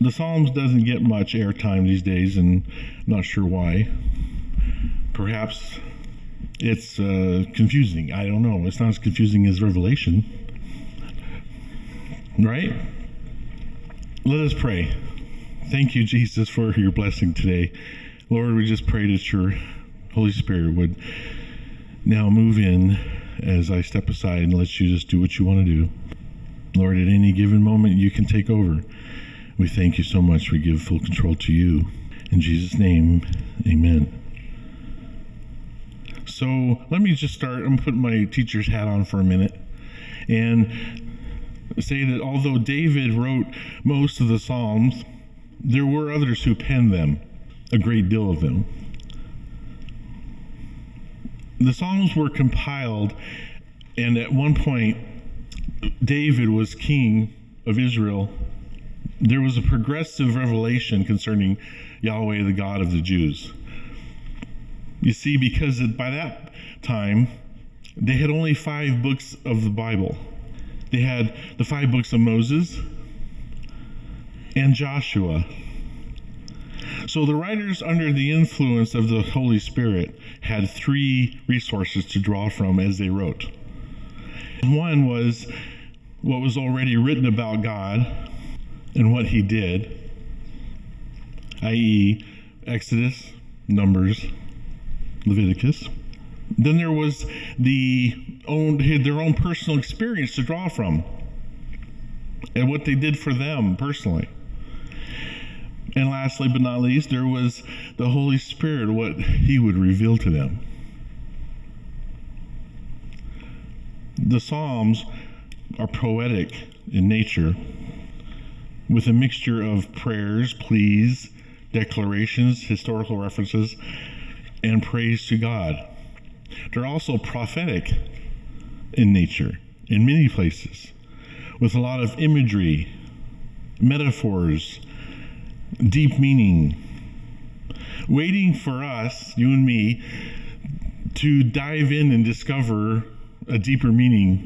The Psalms doesn't get much airtime these days, and I'm not sure why. Perhaps it's confusing. I don't know. It's not as confusing as Revelation. Right? Let us pray. Thank you, Jesus, for your blessing today. Lord, we just pray that your Holy Spirit would now move in as I step aside and let you just do what you want to do. Lord, at any given moment, you can take over. We thank you so much. We give full control to you. In Jesus' name, amen. So let me just start. I'm going to put my teacher's hat on for a minute and say that although David wrote most of the Psalms, there were others who penned them, a great deal of them. The Psalms were compiled, and at one point, David was king of Israel. There was a progressive revelation concerning Yahweh, the God of the Jews. You see, because by that time, they had only 5 books of the Bible. They had the 5 books of Moses and Joshua. So the writers under the influence of the Holy Spirit had 3 resources to draw from as they wrote. One was what was already written about God and what he did, i.e. Exodus, Numbers, Leviticus. Then there was their own personal experience to draw from and what they did for them personally. And lastly, but not least, there was the Holy Spirit, what he would reveal to them. The Psalms are poetic in nature, with a mixture of prayers, pleas, declarations, historical references, and praise to God. They're also prophetic in nature, in many places, with a lot of imagery, metaphors, deep meaning, waiting for us, you and me, to dive in and discover a deeper meaning.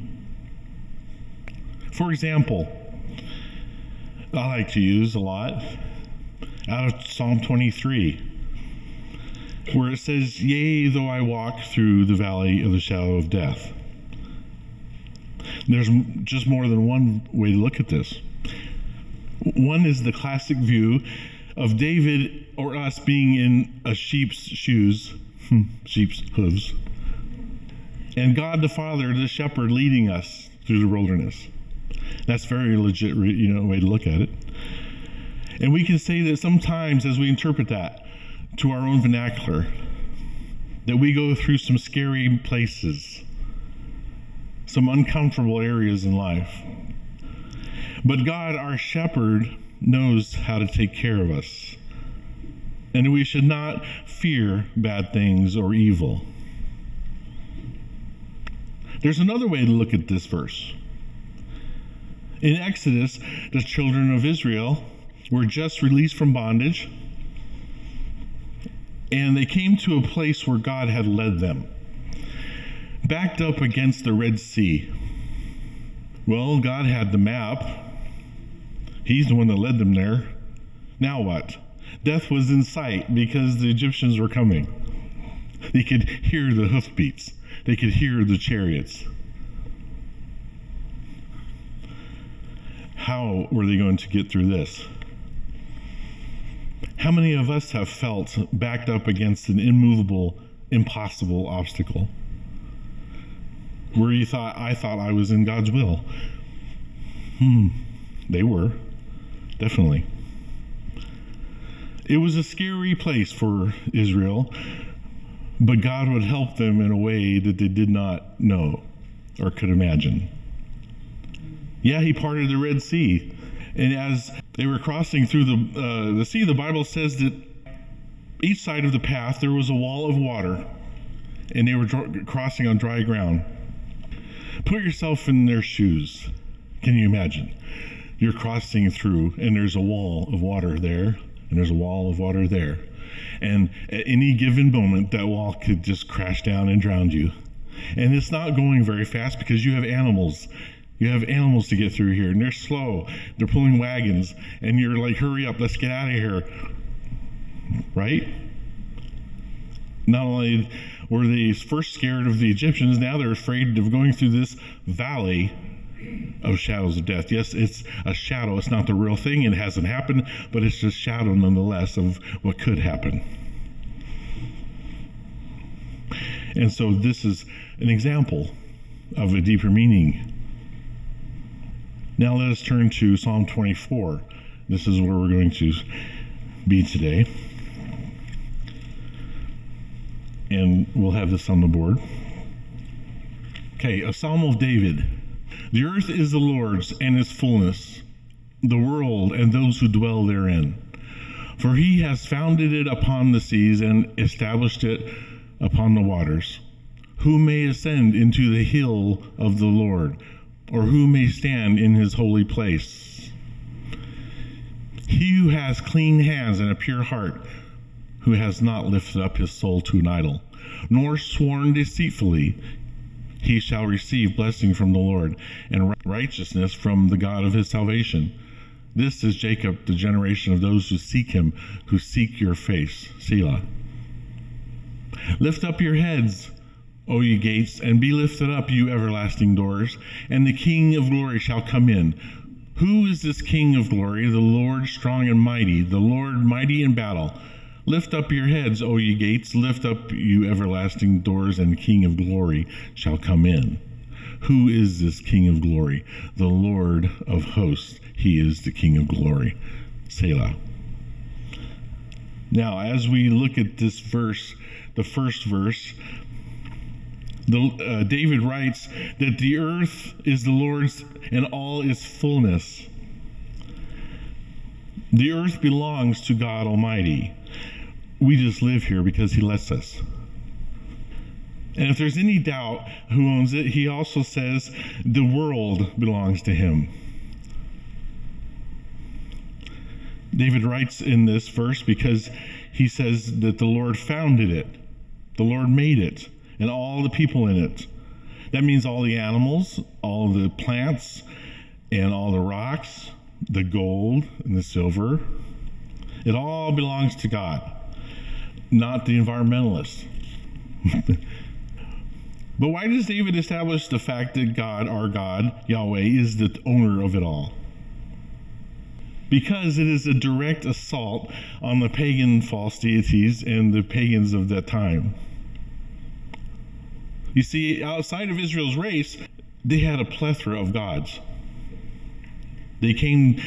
For example, I like to use a lot out of Psalm 23, where it says, "Yea, though I walk through the valley of the shadow of death." There's just more than one way to look at this. One is the classic view of David or us being in a sheep's shoes, sheep's hooves, and God the Father, the shepherd, leading us through the wilderness. That's a very legit way to look at it. And we can say that sometimes as we interpret that to our own vernacular, that we go through some scary places, some uncomfortable areas in life. But God, our shepherd, knows how to take care of us. And we should not fear bad things or evil. There's another way to look at this verse. In Exodus, the children of Israel were just released from bondage, and they came to a place where God had led them, backed up against the Red Sea. Well, God had the map. He's the one that led them there. Now what? Death was in sight because the Egyptians were coming. They could hear the hoofbeats. They could hear the chariots. How were they going to get through this? How many of us have felt backed up against an immovable, impossible obstacle? Where I thought I was in God's will. They were, definitely. It was a scary place for Israel, but God would help them in a way that they did not know or could imagine. Yeah, he parted the Red Sea. And as they were crossing through the sea, the Bible says that each side of the path there was a wall of water, and they were crossing on dry ground. Put yourself in their shoes. Can you imagine? You're crossing through, and there's a wall of water there, and there's a wall of water there. And at any given moment, that wall could just crash down and drown you. And it's not going very fast because you have animals You have animals to get through here, and they're slow. They're pulling wagons, and you're like, hurry up, let's get out of here. Right? Not only were they first scared of the Egyptians, now they're afraid of going through this valley of shadows of death. Yes, it's a shadow. It's not the real thing. It hasn't happened, but it's just shadow nonetheless of what could happen. And so this is an example of a deeper meaning. Now let us turn to Psalm 24. This is where we're going to be today. And we'll have this on the board. Okay, a Psalm of David. The earth is the Lord's and its fullness, the world and those who dwell therein. For he has founded it upon the seas and established it upon the waters. Who may ascend into the hill of the Lord, or who may stand in his holy place? He who has clean hands and a pure heart, who has not lifted up his soul to an idol, nor sworn deceitfully, he shall receive blessing from the Lord and righteousness from the God of his salvation. This is Jacob, the generation of those who seek him, who seek your face. Selah. Lift up your heads, O ye gates, and be lifted up, you everlasting doors, and the King of glory shall come in. Who is this King of glory? The Lord strong and mighty, the Lord mighty in battle. Lift up your heads, O ye gates, lift up, you everlasting doors, and the King of glory shall come in. Who is this King of glory? The Lord of hosts, he is the King of glory. Selah. Now, as we look at this verse, the first verse, David writes that the earth is the Lord's and all its fullness. The earth belongs to God Almighty. We just live here because he lets us. And if there's any doubt who owns it, he also says the world belongs to him. David writes in this verse because he says that the Lord founded it. The Lord made it, and all the people in it. That means all the animals, all the plants, and all the rocks, the gold and the silver. It all belongs to God, not the environmentalists. But why does David establish the fact that God, our God, Yahweh, is the owner of it all? Because it is a direct assault on the pagan false deities and the pagans of that time. You see, outside of Israel's race, they had a plethora of gods. They claimed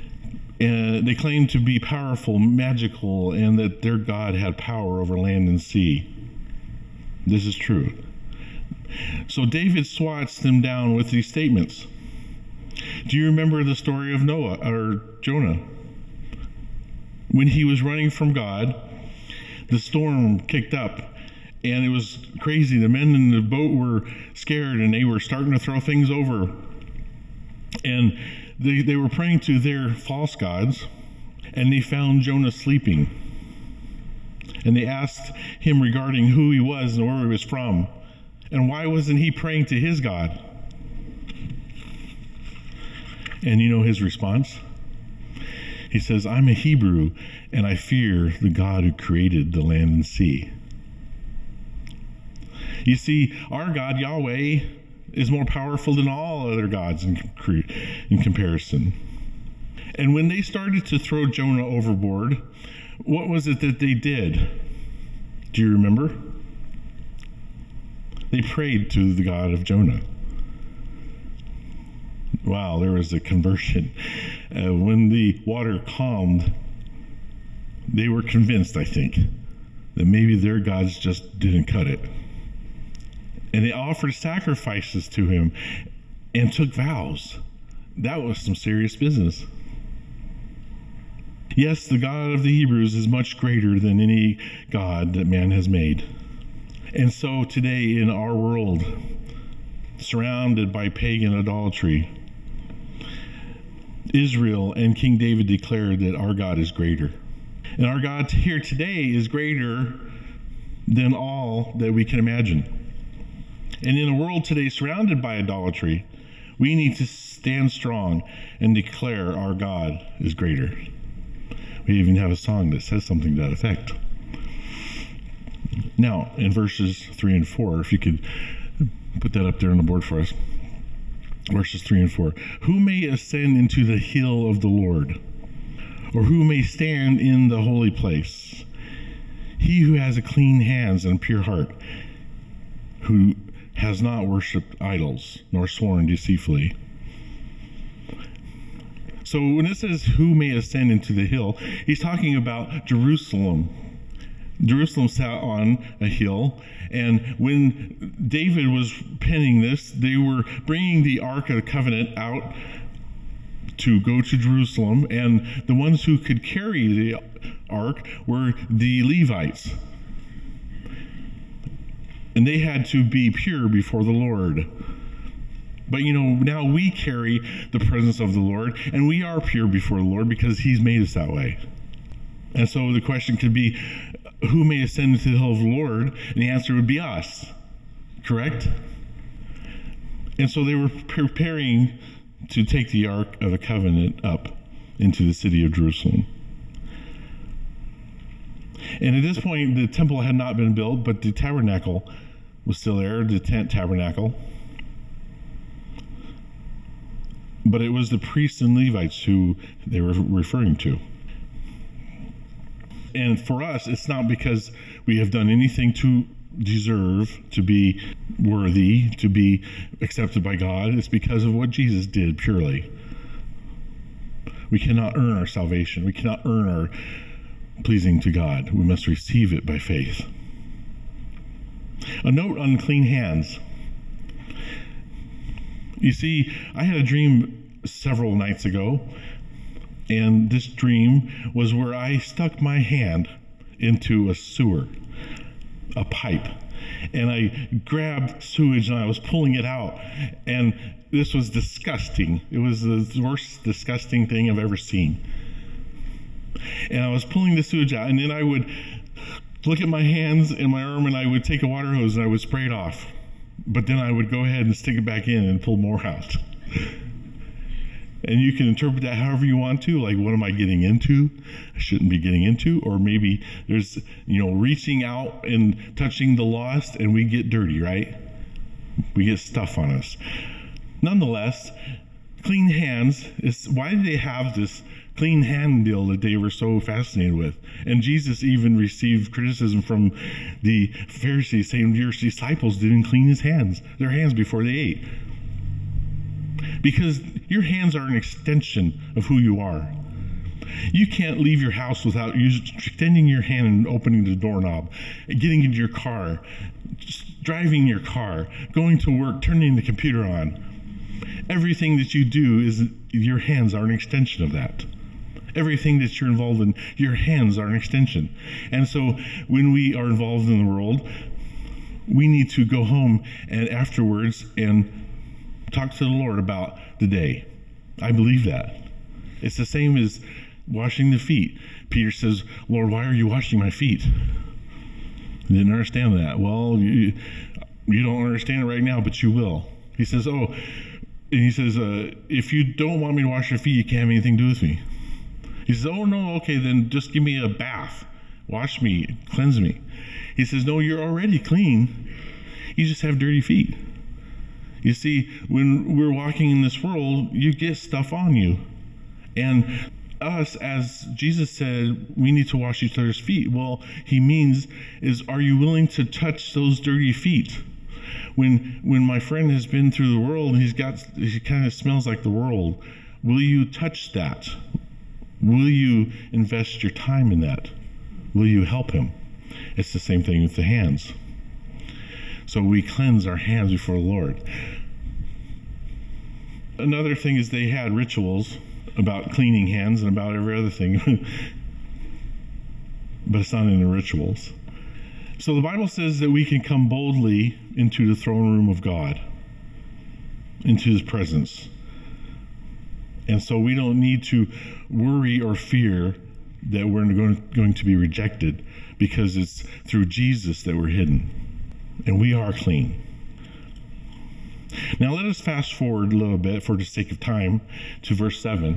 to be powerful, magical, and that their God had power over land and sea. This is true. So David swats them down with these statements. Do you remember the story of Noah or Jonah? When he was running from God, the storm kicked up and it was crazy. The men in the boat were scared and they were starting to throw things over. And they were praying to their false gods, and they found Jonah sleeping. And they asked him regarding who he was and where he was from. And why wasn't he praying to his God? And you know his response? He says, I'm a Hebrew, and I fear the God who created the land and sea. You see, our God, Yahweh, is more powerful than all other gods in comparison. And when they started to throw Jonah overboard, what was it that they did? Do you remember? They prayed to the God of Jonah. Wow, there was a conversion. When the water calmed, they were convinced, I think, that maybe their gods just didn't cut it. And they offered sacrifices to him and took vows. That was some serious business. Yes, the God of the Hebrews is much greater than any God that man has made. And so today in our world, surrounded by pagan idolatry, Israel and King David declared that our God is greater. And our God here today is greater than all that we can imagine. And in a world today surrounded by idolatry, We need to stand strong and declare our God is greater. We even have a song that says something to that effect. Now, in verses 3 and 4, if you could put that up there on the board for us. Verses 3 and 4. Who may ascend into the hill of the Lord? Or who may stand in the holy place? He who has a clean hands and a pure heart, who has not worshipped idols, nor sworn deceitfully. So when it says who may ascend into the hill, he's talking about Jerusalem. Jerusalem sat on a hill, and when David was penning this, they were bringing the Ark of the Covenant out to go to Jerusalem, and the ones who could carry the Ark were the Levites. And they had to be pure before the Lord. But now we carry the presence of the Lord, and we are pure before the Lord because he's made us that way. And so the question could be, who may ascend into the hill of the Lord? And the answer would be us, correct? And so they were preparing to take the Ark of the Covenant up into the city of Jerusalem. And at this point, the temple had not been built, but the tabernacle was still there, the tent tabernacle. But it was the priests and Levites who they were referring to. And for us, it's not because we have done anything to deserve to be worthy, to be accepted by God. It's because of what Jesus did purely. We cannot earn our salvation. We cannot earn our pleasing to God. We must receive it by faith. A note on clean hands. You see, I had a dream several nights ago, and this dream was where I stuck my hand into a sewer, a pipe, and I grabbed sewage and I was pulling it out, and this was disgusting. It was the worst disgusting thing I've ever seen. And I was pulling the sewage out, and then I would look at my hands and my arm, and I would take a water hose and I would spray it off. But then I would go ahead and stick it back in and pull more out. And you can interpret that however you want to, like, what am I getting into? I shouldn't be getting into. Or maybe there's, reaching out and touching the lost, and we get dirty, right? We get stuff on us. Nonetheless, clean hands is, why do they have this clean hand deal that they were so fascinated with? And Jesus even received criticism from the Pharisees saying, your disciples didn't clean their hands before they ate. Because your hands are an extension of who you are. You can't leave your house without extending your hand and opening the doorknob, getting into your car, driving your car, going to work, turning the computer on. Everything that you do is, your hands are an extension of that. Everything that you're involved in, your hands are an extension. And so when we are involved in the world, we need to go home and afterwards and talk to the Lord about the day. I believe that. It's the same as washing the feet. Peter says, Lord, why are you washing my feet? I didn't understand that. Well, you don't understand it right now, but you will. He says, if you don't want me to wash your feet, you can't have anything to do with me. He says, oh, no, okay, then just give me a bath. Wash me, cleanse me. He says, no, you're already clean. You just have dirty feet. You see, when we're walking in this world, you get stuff on you. And us, as Jesus said, we need to wash each other's feet. Well, he means is, are you willing to touch those dirty feet? When my friend has been through the world and he kind of smells like the world, will you touch that? Will you invest your time in that? Will you help him? It's the same thing with the hands. So we cleanse our hands before the Lord. Another thing is they had rituals about cleaning hands and about every other thing, but it's not in the rituals. So the Bible says that we can come boldly into the throne room of God, into his presence. And so we don't need to worry or fear that we're going to be rejected, because it's through Jesus that we're hidden. And we are clean. Now let us fast forward a little bit for the sake of time to verse 7.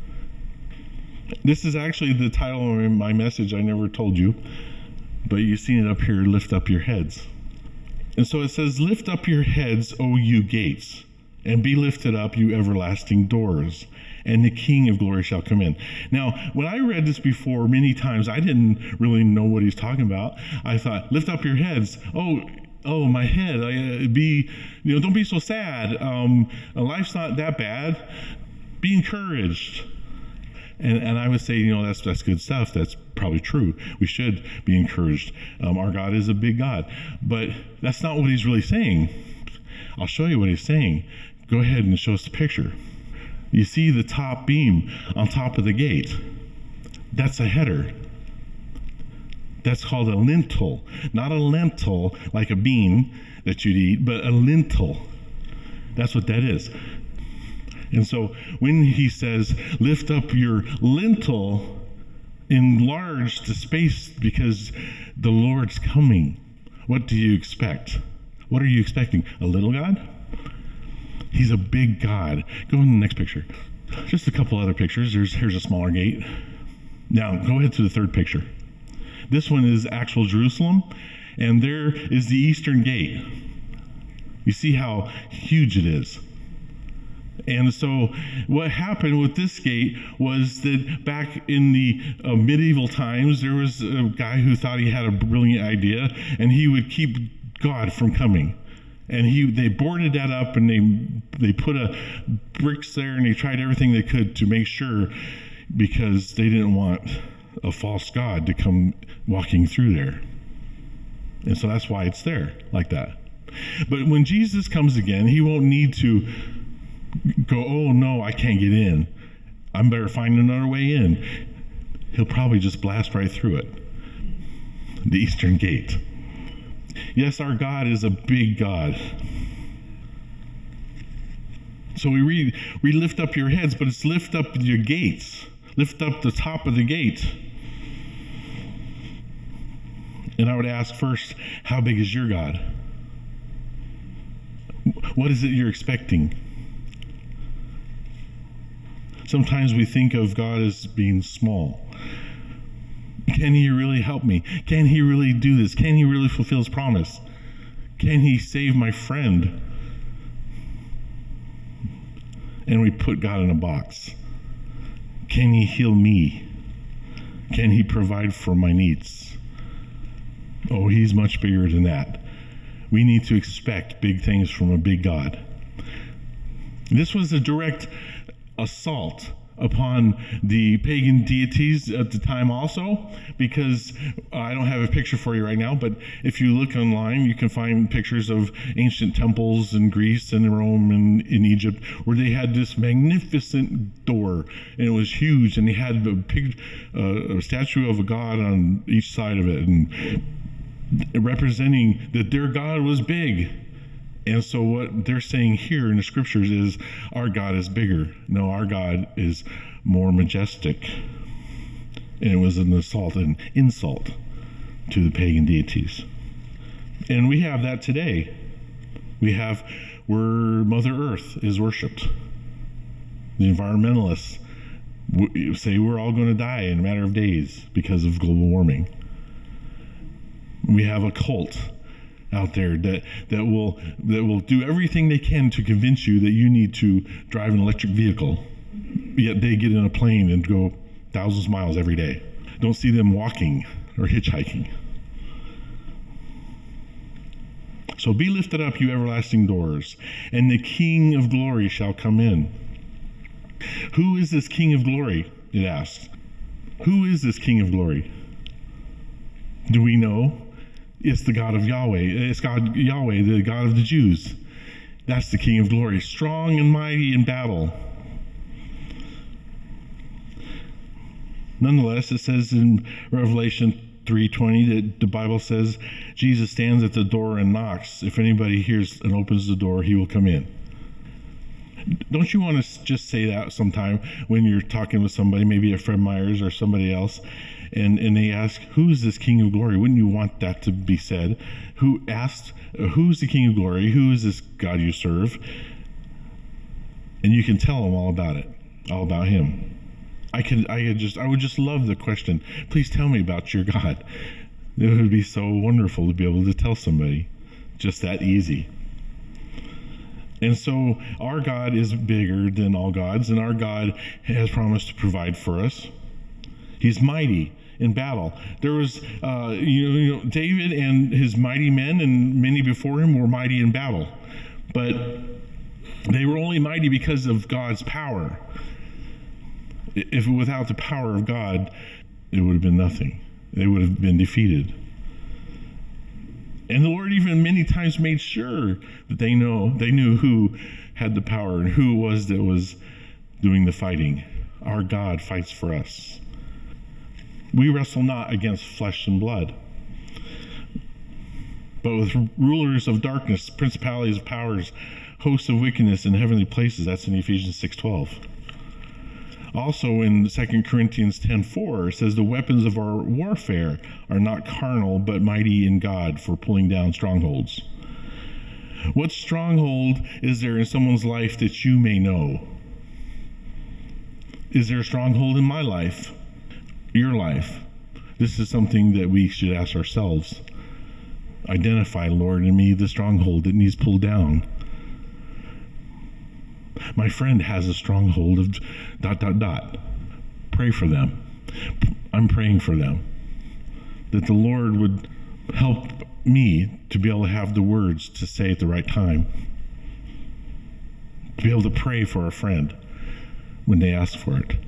This is actually the title of my message I never told you, but you've seen it up here, lift up your heads. And so it says, lift up your heads, O you gates, and be lifted up, you everlasting doors, and the King of glory shall come in. Now, when I read this before many times, I didn't really know what he's talking about. I thought, lift up your heads. Oh, my head. Don't be so sad. Life's not that bad. Be encouraged. And I would say, that's good stuff. That's probably true. We should be encouraged. Our God is a big God. But that's not what he's really saying. I'll show you what he's saying. Go ahead and show us the picture. You see the top beam on top of the gate. That's a header. That's called a lintel. Not a lentil like a bean that you'd eat, but a lintel. That's what that is. And so when he says, lift up your lintel, enlarge the space because the Lord's coming. What do you expect? What are you expecting? A little God? He's a big God. Go in the next picture. Just a couple other pictures. Here's a smaller gate. Now, go ahead to the third picture. This one is actual Jerusalem, and there is the eastern gate. You see how huge it is. And so what happened with this gate was that back in the medieval times, there was a guy who thought he had a brilliant idea, and he would keep God from coming. And they boarded that up, and they put bricks there, and they tried everything they could to make sure, because they didn't want a false god to come walking through there. And so that's why it's there like that. But when Jesus comes again, he won't need to go, oh no, I can't get in. I better find another way in. He'll probably just blast right through it. The eastern gate. Yes, our God is a big God. So we lift up your heads, but it's lift up your gates. Lift up the top of the gate. And I would ask first, how big is your God? What is it you're expecting? Sometimes we think of God as being small. Can he really help me? Can he really do this? Can he really fulfill his promise? Can he save my friend? And we put God in a box. Can he heal me? Can he provide for my needs? Oh, he's much bigger than that. We need to expect big things from a big God. This was a direct assault upon the pagan deities at the time also, because I don't have a picture for you right now, but if you look online, you can find pictures of ancient temples in Greece and Rome and in Egypt where they had this magnificent door, and it was huge, and they had a statue of a god on each side of it, and representing that their God was big. And so what they're saying here in the scriptures is our God is bigger. No, our God is more majestic. And it was an assault, an insult to the pagan deities. And we have that today. We have where Mother Earth is worshipped. The environmentalists say we're all going to die in a matter of days because of global warming. We have a cult out there that will do everything they can to convince you that you need to drive an electric vehicle, yet they get in a plane and go thousands of miles every day. Don't see them walking or hitchhiking. So be lifted up, you everlasting doors, and the King of glory shall come in. Who is this King of glory? It asks. Who is this King of glory? Do we know? It's the God of Yahweh. It's God Yahweh, the God of the Jews. That's the King of glory, strong and mighty in battle. Nonetheless, it says in Revelation 3:20 that the Bible says Jesus stands at the door and knocks. If anybody hears and opens the door, he will come in. Don't you want to just say that sometime when you're talking with somebody, maybe a Fred Myers or somebody else, and they ask, who is this King of Glory? Wouldn't you want that to be said? Who asked, who's the King of Glory? Who is this God you serve? And you can tell them all about it, all about him. I would just love the question, please tell me about your God. It would be so wonderful to be able to tell somebody, just that easy. And so our God is bigger than all gods, and our God has promised to provide for us. He's mighty in battle. There was, David and his mighty men and many before him were mighty in battle, but they were only mighty because of God's power. If without the power of God, it would have been nothing. They would have been defeated. And the Lord even many times made sure that they knew who had the power and who it was that was doing the fighting. Our God fights for us. We wrestle not against flesh and blood, but with rulers of darkness, principalities of powers, hosts of wickedness in heavenly places. That's in Ephesians 6:12. Also in 2 Corinthians 10:4, it says, the weapons of our warfare are not carnal, but mighty in God for pulling down strongholds. What stronghold is there in someone's life that you may know? Is there a stronghold in my life? Your life? This is something that we should ask ourselves. Identify, Lord, in me the stronghold that needs pulled down. My friend has a stronghold of ... Pray for them. I'm praying for them, that the Lord would help me to be able to have the words to say at the right time, to be able to pray for a friend when they ask for it.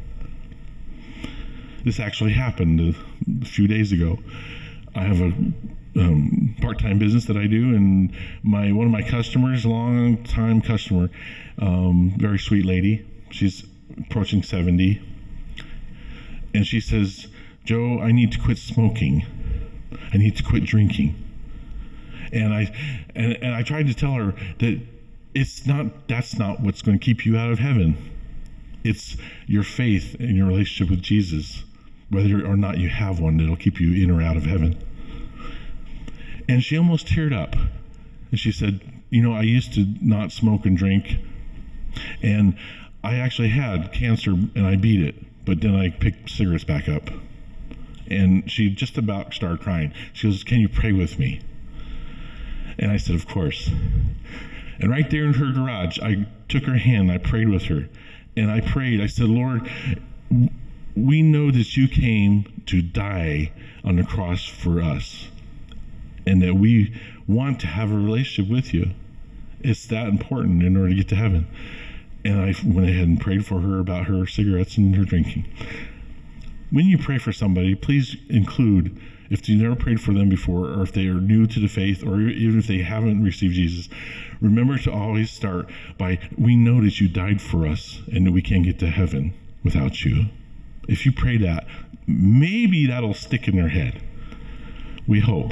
This actually happened a few days ago. I have a part-time business that I do, and one of my customers, long-time customer, very sweet lady, she's approaching 70, and she says, Joe, I need to quit smoking. I need to quit drinking. And I tried to tell her that that's not what's going to keep you out of heaven. It's your faith and your relationship with Jesus, whether or not you have one, that'll keep you in or out of heaven. And she almost teared up. And she said, I used to not smoke and drink, and I actually had cancer and I beat it, but then I picked cigarettes back up. And she just about started crying. She goes, can you pray with me? And I said, of course. And right there in her garage, I took her hand, I prayed with her, and I prayed. I said, Lord, we know that you came to die on the cross for us, and that we want to have a relationship with you. It's that important in order to get to heaven. And I went ahead and prayed for her about her cigarettes and her drinking. When you pray for somebody, please include, if you never prayed for them before, or if they are new to the faith, or even if they haven't received Jesus, remember to always start by, we know that you died for us and that we can't get to heaven without you. If you pray that, maybe that'll stick in their head. We hope.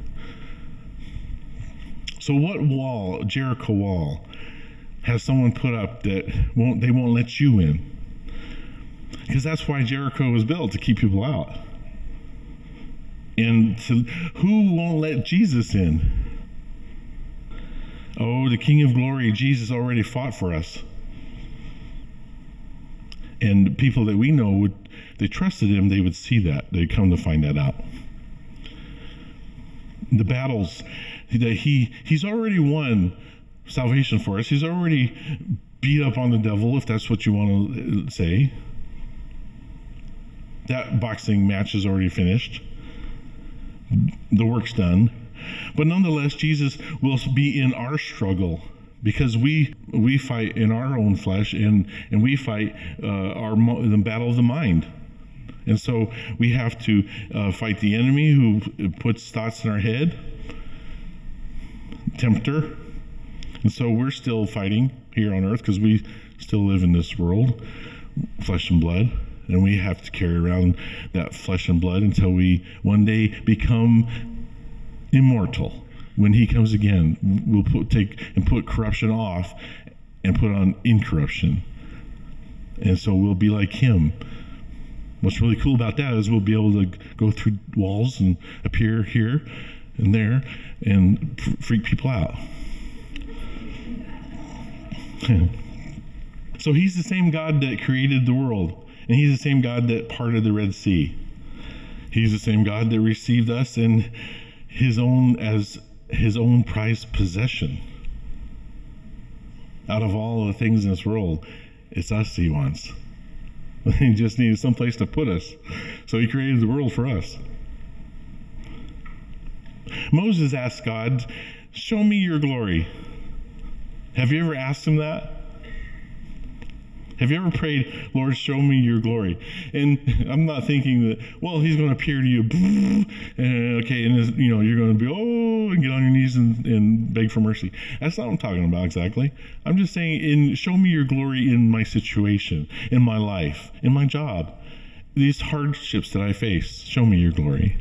So what wall, Jericho wall, has someone put up that they won't let you in? Because that's why Jericho was built, to keep people out. And who won't let Jesus in? Oh, the King of Glory, Jesus already fought for us. And people that we know, they trusted him, they would see that. They'd come to find that out. The battles, he's already won salvation for us. He's already beat up on the devil, if that's what you want to say. That boxing match is already finished. The work's done. But nonetheless, Jesus will be in our struggle, because we fight in our own flesh, and we fight the battle of the mind. And so we have to fight the enemy who puts thoughts in our head, tempter. And so we're still fighting here on earth, because we still live in this world, flesh and blood. And we have to carry around that flesh and blood until we one day become immortal. When he comes again, we'll put corruption off and put on incorruption. And so we'll be like him What's really cool about that is we'll be able to go through walls and appear here and there and freak people out. So he's the same God that created the world, and he's the same God that parted the Red Sea. He's the same God that received us in his own as his own prized possession. Out of all the things in this world, it's us he wants. He just needed some place to put us. So he created the world for us. Moses asked God, "Show me your glory." Have you ever asked him that? Have you ever prayed, "Lord, show me your glory"? And I'm not thinking that, well, he's going to appear to you, and okay, and you're going to be, and get on your knees and beg for mercy. That's not what I'm talking about exactly. I'm just saying, show me your glory in my situation, in my life, in my job, these hardships that I face. Show me your glory.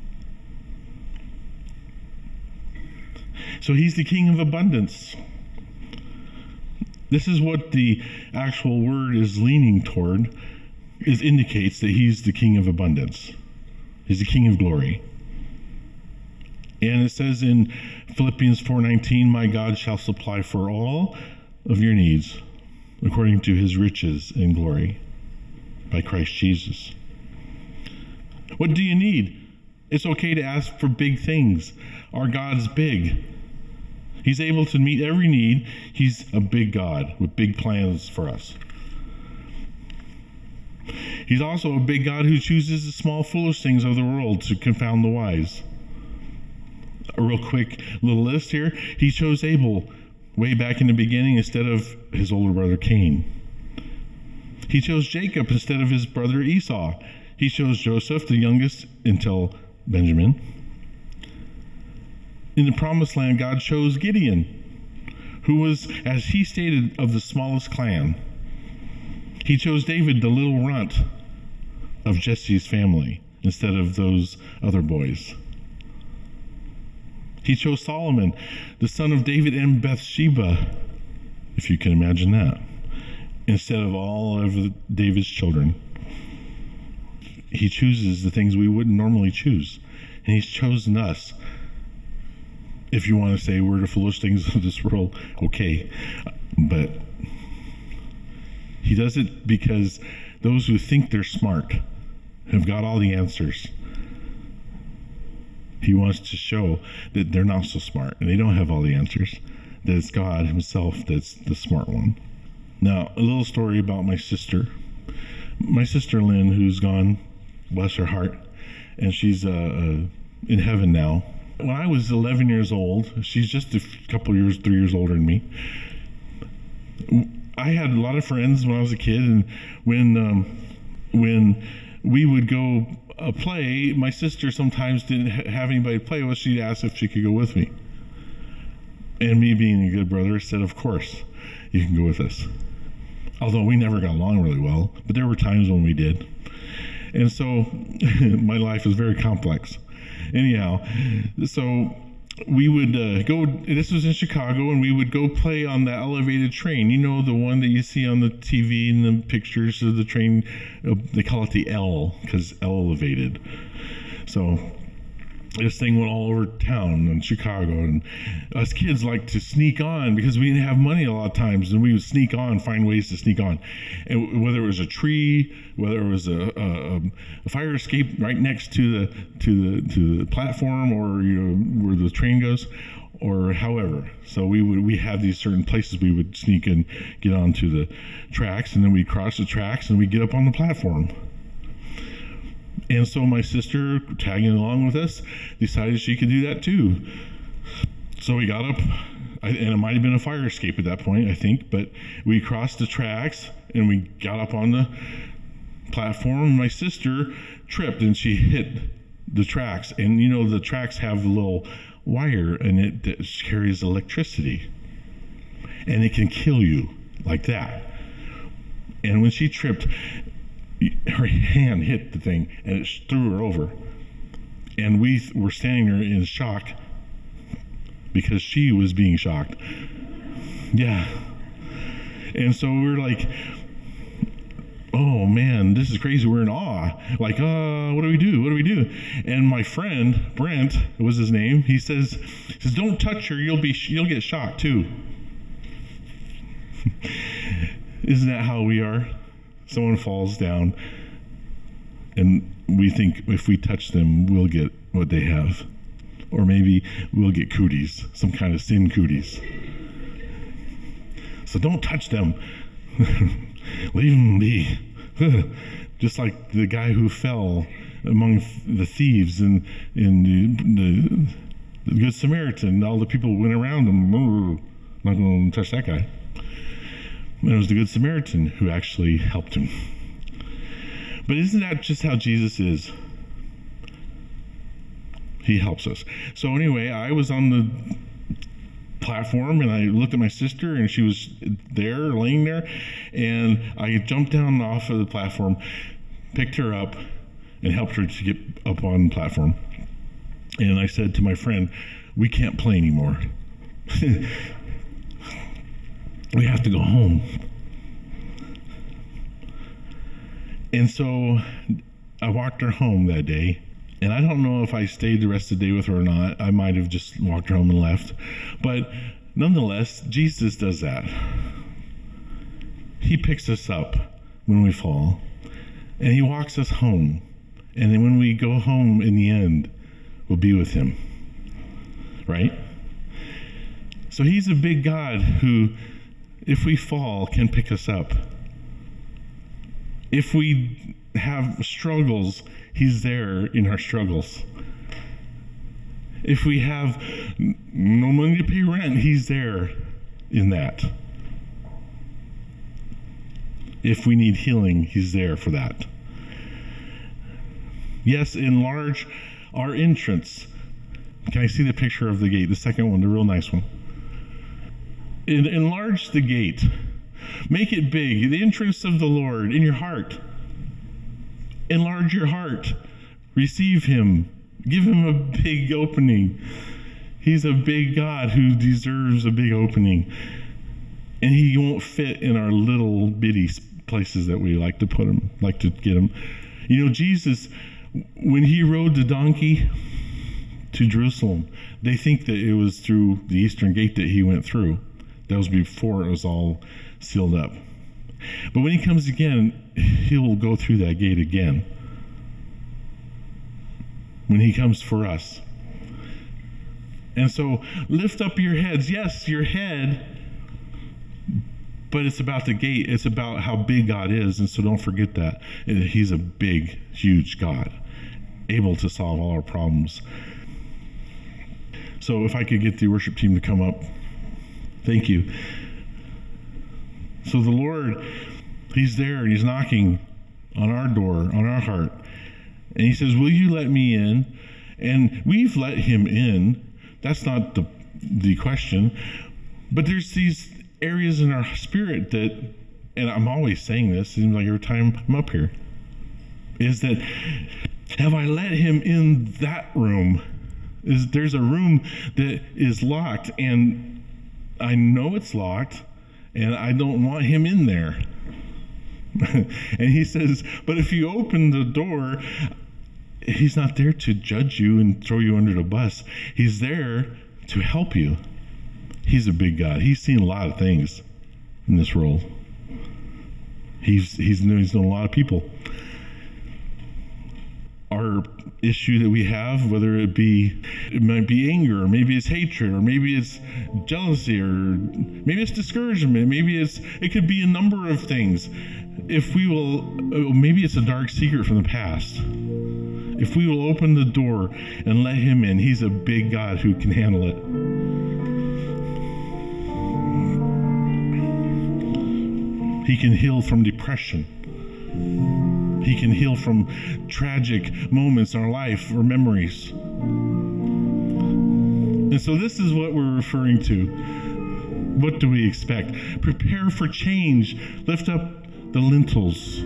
So he's the King of abundance. This is what the actual word is leaning toward, indicates that he's the King of abundance. He's the King of glory. And it says in Philippians 4:19, "My God shall supply for all of your needs according to his riches in glory by Christ Jesus." What do you need? It's okay to ask for big things. Our God's big. He's able to meet every need. He's a big God with big plans for us. He's also a big God who chooses the small, foolish things of the world to confound the wise. A real quick little list here. He chose Abel way back in the beginning instead of his older brother Cain. He chose Jacob instead of his brother Esau. He chose Joseph, the youngest, until Benjamin. In the promised land, God chose Gideon, who was, as he stated, of the smallest clan. He chose David, the little runt of Jesse's family, instead of those other boys. He chose Solomon, the son of David and Bathsheba, if you can imagine that, instead of all of David's children. He chooses the things we wouldn't normally choose, and he's chosen us. If you want to say we're the foolish things of this world, okay. But he does it because those who think they're smart have got all the answers. He wants to show that they're not so smart and they don't have all the answers, that it's God himself that's the smart one. Now, a little story about my sister. My sister Lynn, who's gone, bless her heart, and she's in heaven now. When I was 11 years old, she's just a couple years, 3 years older than me. I had a lot of friends when I was a kid, and when we would go play, my sister sometimes didn't have anybody to play with. She'd ask if she could go with me. And me being a good brother said, "Of course, you can go with us." Although we never got along really well, but there were times when we did. And so my life is very complex. Anyhow, so we would go, this was in Chicago, and we would go play on the elevated train. You know, the one that you see on the TV and the pictures of the train, they call it the L, because elevated. So this thing went all over town in Chicago, and us kids liked to sneak on because we didn't have money a lot of times, and we would sneak on, find ways to sneak on. And whether it was a tree, whether it was a fire escape right next to the platform, or where the train goes, or however. So we had these certain places we would sneak and get onto the tracks, and then we'd cross the tracks and we'd get up on the platform. And so my sister, tagging along with us, decided she could do that too. So we got up, and it might have been a fire escape at that point, I think, but we crossed the tracks and we got up on the platform. My sister tripped and she hit the tracks. And you know, the tracks have a little wire in it that carries electricity. And it can kill you like that. And when she tripped, her hand hit the thing and it threw her over, and we were standing there in shock because she was being shocked. Yeah. And so we're like, oh man, this is crazy. We're in awe. Like, what do we do? What do we do? And my friend, Brent was his name, he says, don't touch her. You'll get shocked too. Isn't that how we are? Someone falls down and we think if we touch them, we'll get what they have. Or maybe we'll get cooties, some kind of sin cooties. So don't touch them. Leave them be. Just like the guy who fell among the thieves in the Good Samaritan. All the people went around him. Not going to touch that guy. And it was the Good Samaritan who actually helped him. But isn't that just how Jesus is? He helps us. So anyway, I was on the platform and I looked at my sister and she was there, laying there, and I jumped down off of the platform, picked her up, and helped her to get up on the platform. And I said to my friend, we can't play anymore. We have to go home. And so I walked her home that day. And I don't know if I stayed the rest of the day with her or not. I might have just walked her home and left. But nonetheless, Jesus does that. He picks us up when we fall. And he walks us home. And then when we go home in the end, we'll be with him. Right? So he's a big God who, if we fall, can pick us up. If we have struggles, he's there in our struggles. If we have no money to pay rent, he's there in that. If we need healing, he's there for that. Yes, enlarge our entrance. Can I see the picture of the gate? The second one, the real nice one. Enlarge the gate. Make it big. The entrance of the Lord in your heart. Enlarge your heart. Receive him. Give him a big opening. He's a big God who deserves a big opening. And he won't fit in our little bitty places that we like to put him, like to get him. You know, Jesus, when he rode the donkey to Jerusalem, they think that it was through the eastern gate that he went through. That was before it was all sealed up. But when he comes again, he will go through that gate again. When he comes for us. And so lift up your heads. Yes, your head, but it's about the gate. It's about how big God is. And so don't forget that. He's a big, huge God, able to solve all our problems. So if I could get the worship team to come up. Thank you. So the Lord, he's there and he's knocking on our door, on our heart. And he says, will you let me in? And we've let him in. That's not the question. But there's these areas in our spirit that, and I'm always saying this, it seems like every time I'm up here, is that, have I let him in that room? There's a room that is locked, and I know it's locked, and I don't want him in there. And he says, but if you open the door, he's not there to judge you and throw you under the bus. He's there to help you. He's a big God. He's seen a lot of things in this world. He's known a lot of people. Our issue that we have, whether it might be anger, or maybe it's hatred, or maybe it's jealousy, or maybe it's discouragement, it could be a number of things. If we will, maybe it's a dark secret from the past. If we will open the door and let him in, he's a big God who can handle it. He can heal from depression. He can heal from tragic moments in our life or memories. And so this is what we're referring to. What do we expect? Prepare for change. Lift up the lintels.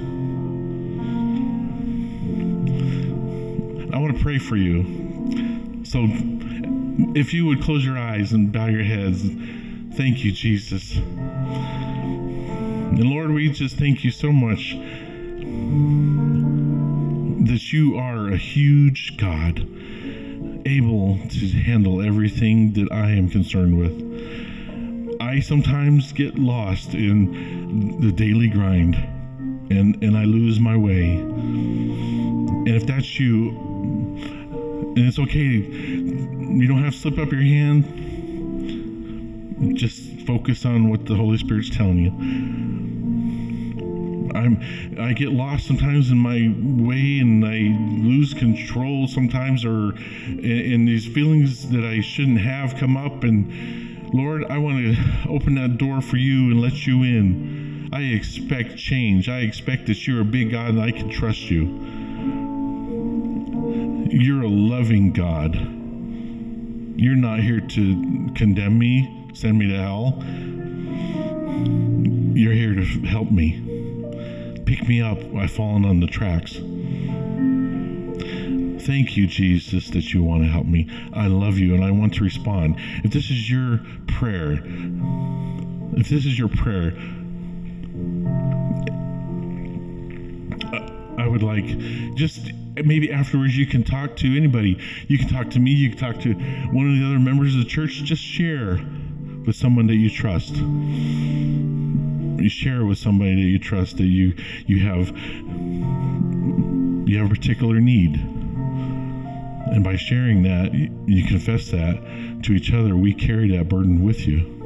I want to pray for you. So if you would close your eyes and bow your heads. Thank you, Jesus. And Lord, we just thank you so much that you are a huge God, able to handle everything that I am concerned with. I sometimes get lost in the daily grind, and I lose my way. And if that's you, and it's okay, you don't have to slip up your hand. Just focus on what the Holy Spirit's telling you. I get lost sometimes in my way, and I lose control sometimes, or in these feelings that I shouldn't have come up. And Lord, I want to open that door for you and let you in. I expect change. I expect that you're a big God and I can trust you. You're a loving God. You're not here to condemn me, send me to hell. You're here to help me. Pick me up. I've fallen on the tracks. Thank you, Jesus, that you want to help me. I love you and I want to respond. If this is your prayer, I would like, just maybe afterwards you can talk to anybody. You can talk to me, you can talk to one of the other members of the church. Just share with someone that you trust. You share with somebody that you trust that you have a particular need. And by sharing that, you confess that to each other. We carry that burden with you.